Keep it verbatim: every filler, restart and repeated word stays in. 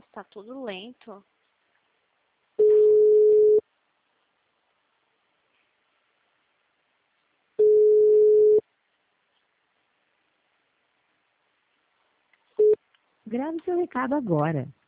Nossa, tá tudo lento. Grave seu recado agora.